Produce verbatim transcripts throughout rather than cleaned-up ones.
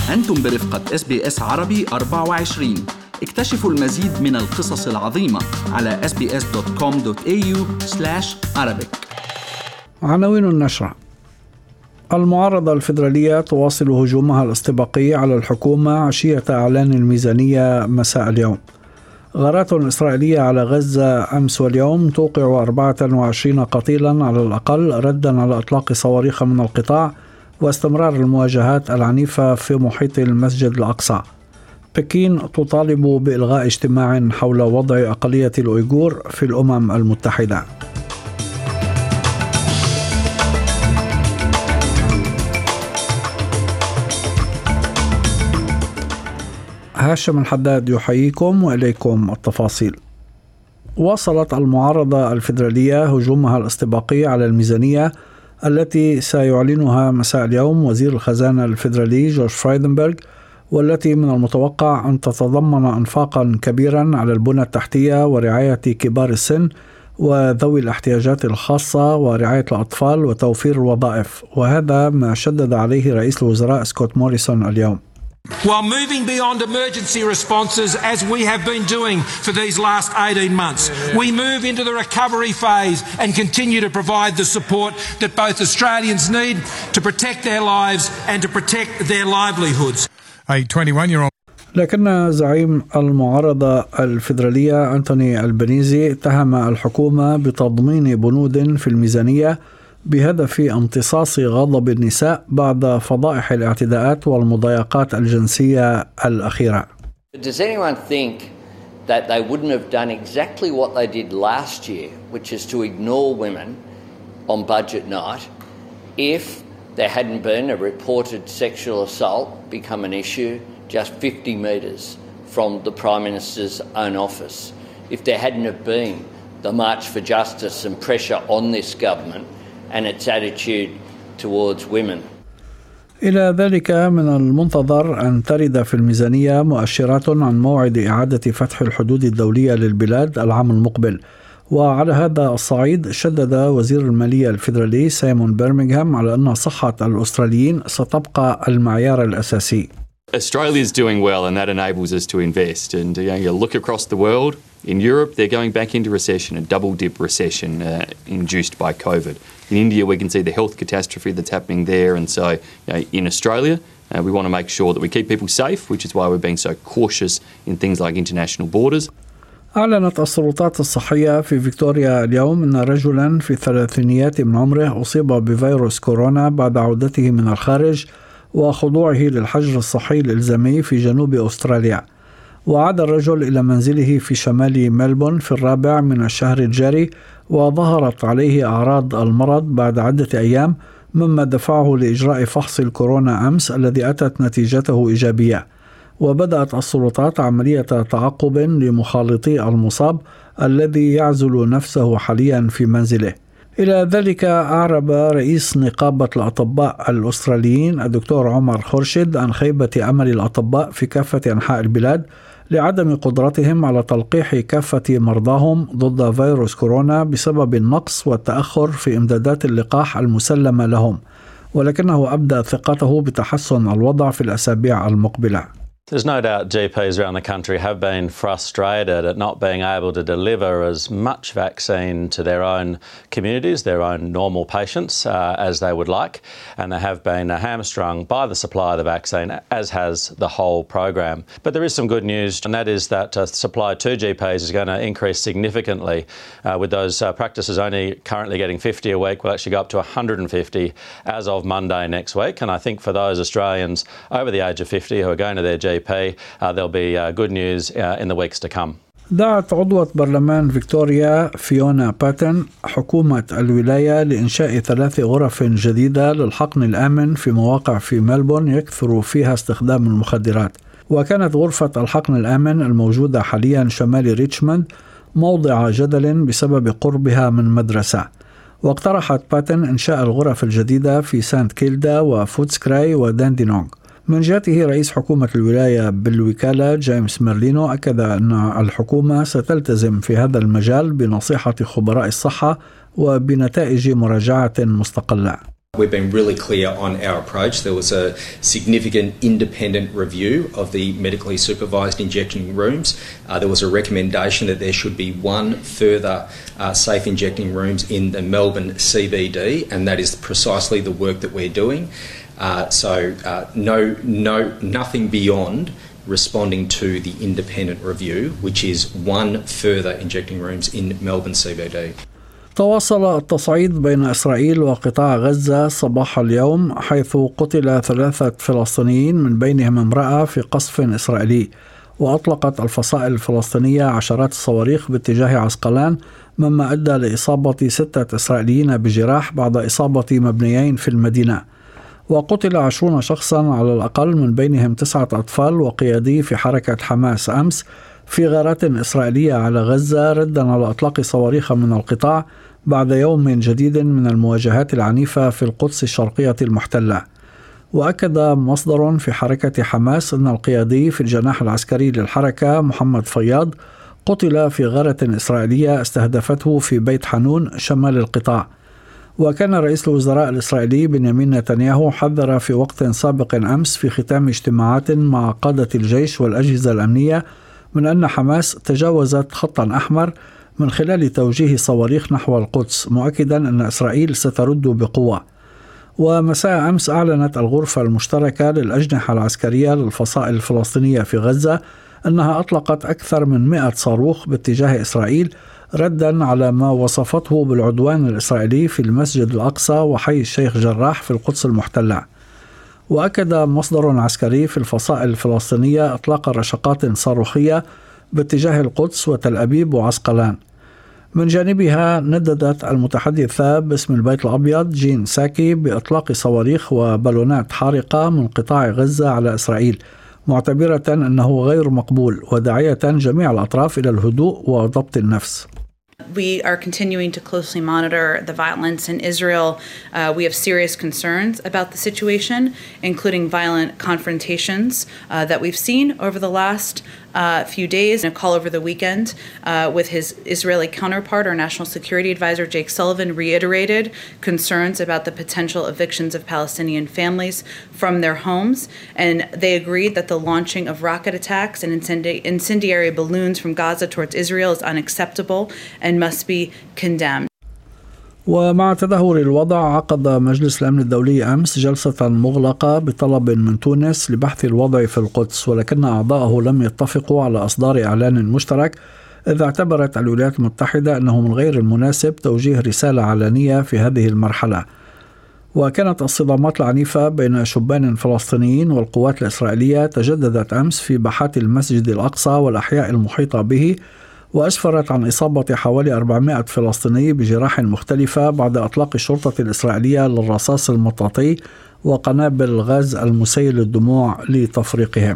أنتم برفقة إس بي إس عربي أربعة وعشرين. اكتشفوا المزيد من القصص العظيمة على إس بي إس دوت كوم دوت إيه يو سلاش عربيك. عناوين النشرة: المعارضة الفيدرالية تواصل هجومها الاستباقي على الحكومة عشية إعلان الميزانية مساء اليوم. غارات إسرائيلية على غزة أمس واليوم توقع أربعة وعشرين قتيلا على الأقل ردا على إطلاق صواريخ من القطاع واستمرار المواجهات العنيفة في محيط المسجد الأقصى. بكين تطالب بإلغاء اجتماع حول وضع أقلية الأويغور في الأمم المتحدة. هاشم الحداد يحييكم وإليكم التفاصيل. واصلت المعارضة الفيدرالية هجومها الاستباقي على الميزانية التي سيعلنها مساء اليوم وزير الخزانة الفيدرالي جورج فرايدنبرغ، والتي من المتوقع أن تتضمن أنفاقا كبيرا على البنى التحتية ورعاية كبار السن وذوي الاحتياجات الخاصة ورعاية الأطفال وتوفير الوظائف، وهذا ما شدد عليه رئيس الوزراء سكوت موريسون اليوم. While moving beyond emergency responses, as we have been doing for these last eighteen months, we move into the recovery phase and continue to provide the support that both Australians need to protect their lives and to protect their livelihoods. A twenty-one-year-old لكن زعيم المعارضة الفيدرالية أنتوني ألبانيزي اتهم الحكومة بتضمين بنود في الميزانية بهدف امتصاص غضب النساء بعد فضائح الاعتداءات والمضايقات الجنسية الأخيرة. Does anyone think that they wouldn't have done exactly what they did last year, which is to ignore women on budget night, if there hadn't been a reported sexual assault become an issue just fifty metres from the Prime Minister's own office, if there hadn't have been the March for Justice and pressure on this government and its attitude towards women. إلى ذلك من المنتظر أن ترد في الميزانية مؤشرات عن موعد إعادة فتح الحدود الدولية للبلاد العام المقبل. وعلى هذا الصعيد شدد وزير المالية الفيدرالي سايمون بيرمنغهام على أن صحة الأستراليين ستبقى المعيار الأساسي. Australia is doing well, and that enables us to invest. And you know, you look across the world, in Europe, they're going back into recession, a double-dip recession uh, induced by COVID. In India, we can see the health catastrophe that's happening there. And so you know, in Australia, uh, we want to make sure that we keep people safe, which is why we're being so cautious in things like international borders. أعلنت السلطات الصحية في فيكتوريا اليوم أن رجلا في الثلاثينيات من عمره أصيب بفيروس كورونا بعد عودته من الخارج وخضوعه للحجر الصحي الإلزامي في جنوب أستراليا. وعاد الرجل إلى منزله في شمال ملبون في الرابع من الشهر الجاري، وظهرت عليه أعراض المرض بعد عدة أيام، مما دفعه لإجراء فحص الكورونا أمس الذي أتت نتيجته إيجابية. وبدأت السلطات عملية تعقب لمخالطي المصاب الذي يعزل نفسه حاليا في منزله. إلى ذلك أعرب رئيس نقابة الأطباء الأستراليين الدكتور عمر خورشيد عن خيبة أمل الأطباء في كافة أنحاء البلاد لعدم قدرتهم على تلقيح كافة مرضاهم ضد فيروس كورونا بسبب النقص والتأخر في إمدادات اللقاح المسلمة لهم، ولكنه أبدى ثقته بتحسن الوضع في الأسابيع المقبلة. There's no doubt G Ps around the country have been frustrated at not being able to deliver as much vaccine to their own communities, their own normal patients, uh, as they would like, and they have been uh, hamstrung by the supply of the vaccine, as has the whole program. But there is some good news, and that is that uh, supply to G Ps is going to increase significantly, uh, with those uh, practices only currently getting fifty a week. We'll actually go up to one hundred fifty as of Monday next week, and I think for those Australians over the age of fifty who are going to their G P, Uh, there'll be uh, good news uh, in the weeks to come. دعت عضوة برلمان فيكتوريا فيونا باتن حكومة الولاية لإنشاء ثلاث غرف جديدة للحقن الآمن في مواقع في ملبون يكثر فيها استخدام المخدرات. وكانت غرفة الحقن الآمن الموجودة حاليا شمال ريتشموند موضع جدل بسبب قربها من مدرسة. واقترحت باتن إنشاء الغرف الجديدة في سانت كيلدا وفوتسكراي وداندينونغ. من جهته رئيس حكومة الولاية بالوكالة جيمس ميرلينو أكد أن الحكومة ستلتزم في هذا المجال بنصيحة خبراء الصحة وبنتائج مراجعة مستقلة. We've been really clear on our approach. There was a significant independent review of the medically supervised injecting rooms. Uh, there was a recommendation that there should be one further uh, safe injecting rooms in the Melbourne C B D, and that is precisely the work that we're doing. Uh, so uh, no, no, nothing beyond responding to the independent review, which is one further injecting rooms in Melbourne C B D. تواصل التصعيد بين إسرائيل وقطاع غزة صباح اليوم، حيث قتل ثلاثة فلسطينيين من بينهم امرأة في قصف إسرائيلي. وأطلقت الفصائل الفلسطينية عشرات الصواريخ باتجاه عسقلان، مما أدى لإصابة ستة إسرائيليين بجراح بعد إصابة مبنيين في المدينة. وقتل عشرون شخصا على الأقل، من بينهم تسعة أطفال وقيادي في حركة حماس أمس في غارات إسرائيلية على غزة، ردا على إطلاق صواريخ من القطاع بعد يوم جديد من المواجهات العنيفة في القدس الشرقية المحتلة. وأكد مصدر في حركة حماس أن القيادي في الجناح العسكري للحركة محمد فياض قتل في غارة إسرائيلية استهدفته في بيت حنون شمال القطاع. وكان رئيس الوزراء الإسرائيلي بنيامين نتنياهو حذر في وقت سابق أمس في ختام اجتماعات مع قادة الجيش والأجهزة الأمنية من أن حماس تجاوزت خطا أحمر من خلال توجيه صواريخ نحو القدس، مؤكدا أن إسرائيل سترد بقوة. ومساء أمس أعلنت الغرفة المشتركة للأجنحة العسكرية للفصائل الفلسطينية في غزة أنها أطلقت أكثر من مئة صاروخ باتجاه إسرائيل، ردا على ما وصفته بالعدوان الإسرائيلي في المسجد الأقصى وحي الشيخ جراح في القدس المحتلة. وأكد مصدر عسكري في الفصائل الفلسطينية إطلاق رشقات صاروخية باتجاه القدس وتل أبيب وعسقلان. من جانبها نددت المتحدثة باسم البيت الأبيض جين ساكي بإطلاق صواريخ وبالونات حارقة من قطاع غزة على إسرائيل، معتبرة أنه غير مقبول وداعية جميع الأطراف إلى الهدوء وضبط النفس. We are continuing to closely monitor the violence in Israel. Uh, we have serious concerns about the situation, including violent confrontations uh, that we've seen over the last uh, few days. A call over the weekend uh, with his Israeli counterpart, our National Security Advisor Jake Sullivan, reiterated concerns about the potential evictions of Palestinian families from their homes, and they agreed that the launching of rocket attacks and incendi- incendiary balloons from Gaza towards Israel is unacceptable and must be condemned. ومع تدهور الوضع، عقد مجلس الأمن الدولي أمس جلسة مغلقة بطلب من تونس لبحث الوضع في القدس، ولكن أعضاءه لم يتفقوا على إصدار إعلان مشترك، إذ اعتبرت الولايات المتحدة أنه من غير المناسب توجيه رسالة علنية في هذه المرحلة. وكانت الصدامات العنيفة بين شبان فلسطينيين والقوات الإسرائيلية تجددت أمس في باحات المسجد الأقصى والأحياء المحيطة به، وأسفرت عن إصابة حوالي أربعمائة فلسطيني بجراح مختلفة بعد إطلاق الشرطة الإسرائيلية للرصاص المطاطي وقنابل الغاز المسيل للدموع لتفريقهم.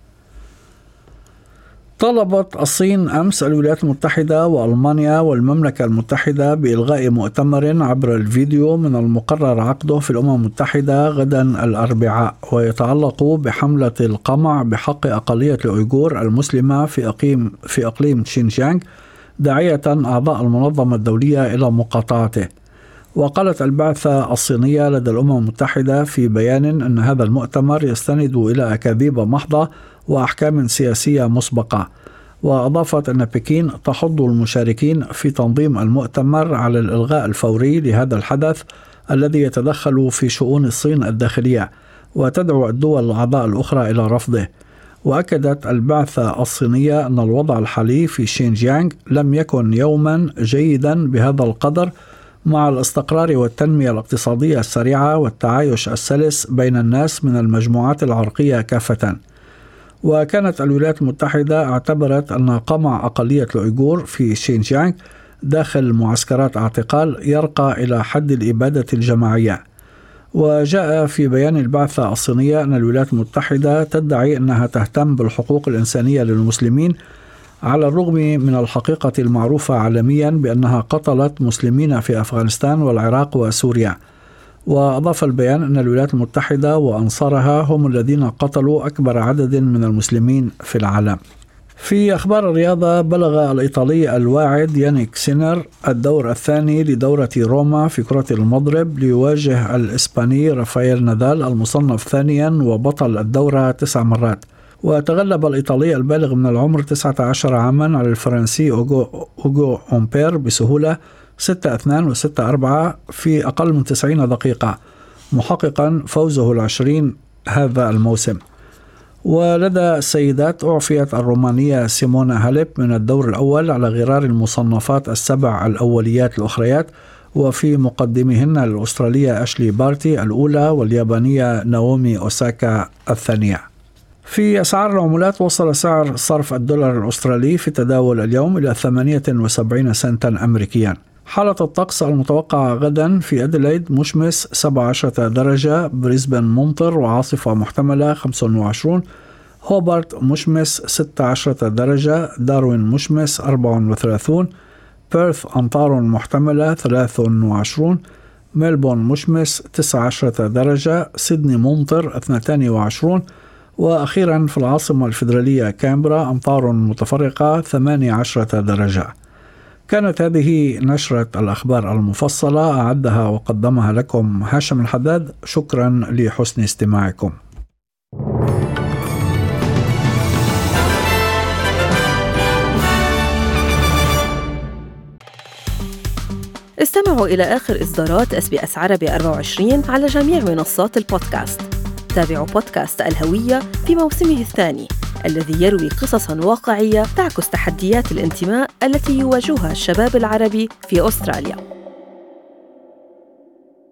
طلبت الصين أمس الولايات المتحدة وألمانيا والمملكة المتحدة بإلغاء مؤتمر عبر الفيديو من المقرر عقده في الأمم المتحدة غدا الأربعاء، ويتعلق بحملة القمع بحق أقلية الأويغور المسلمة في أقليم في أقليم شينجيانغ، داعية أعضاء المنظمة الدولية إلى مقاطعته. وقالت البعثة الصينية لدى الأمم المتحدة في بيان أن هذا المؤتمر يستند إلى أكاذيب محضة وأحكام سياسية مسبقة. وأضافت أن بكين تحض المشاركين في تنظيم المؤتمر على الإلغاء الفوري لهذا الحدث الذي يتدخل في شؤون الصين الداخلية، وتدعو الدول الأعضاء الأخرى إلى رفضه. وأكدت البعثة الصينية أن الوضع الحالي في شينجيانغ لم يكن يوما جيدا بهذا القدر، مع الاستقرار والتنمية الاقتصادية السريعة والتعايش السلس بين الناس من المجموعات العرقية كافة. وكانت الولايات المتحدة اعتبرت أن قمع أقلية الأويغور في شينجيانغ داخل معسكرات اعتقال يرقى إلى حد الإبادة الجماعية. وجاء في بيان البعثة الصينية أن الولايات المتحدة تدعي أنها تهتم بالحقوق الإنسانية للمسلمين، على الرغم من الحقيقة المعروفة عالميا بأنها قتلت مسلمين في أفغانستان والعراق وسوريا. وأضاف البيان أن الولايات المتحدة وأنصارها هم الذين قتلوا أكبر عدد من المسلمين في العالم. في أخبار الرياضة، بلغ الإيطالي الواعد يانيك سينر الدور الثاني لدورة روما في كرة المضرب ليواجه الإسباني رافائيل نادال المصنف ثانيا وبطل الدورة تسع مرات. وتغلب الإيطالي البالغ من العمر تسعة عشر عاما على الفرنسي أوغو, أوغو أمبير بسهولة ستة اثنين وستة أربعة في أقل من تسعين دقيقة، محققا فوزه العشرين هذا الموسم. ولدى السيدات أعفيت الرومانية سيمونا هاليب من الدور الأول على غرار المصنفات السبع الأوليات الأخريات، وفي مقدمهن الأسترالية أشلي بارتي الأولى واليابانية ناومي أوساكا الثانية. في أسعار العملات، وصل سعر صرف الدولار الأسترالي في التداول اليوم إلى ثمانية وسبعين سنتا أمريكيا. حالة الطقس المتوقعة غدا: في أديلايد مشمس سبعة عشر درجة، بريسبن ممطر وعاصفة محتملة خمسة وعشرين، هوبارت مشمس ستة عشر درجة، داروين مشمس أربعة وثلاثين، بيرث أمطار محتملة ثلاثة وعشرين، ميلبورن مشمس تسعة عشر درجة، سيدني ممطر اثنين وعشرين، وأخيرا في العاصمة الفيدرالية كامبرا أمطار متفرقة ثمانية عشر درجة. كانت هذه نشرة الأخبار المفصلة، أعدها وقدمها لكم هاشم الحداد. شكرا لحسن استماعكم. استمعوا إلى آخر إصدارات إس بي إس عربي أربعة وعشرين على جميع منصات البودكاست. تابعوا بودكاست الهوية في موسمه الثاني الذي يروي قصصاً واقعية تعكس تحديات الانتماء التي يواجهها الشباب العربي في أستراليا.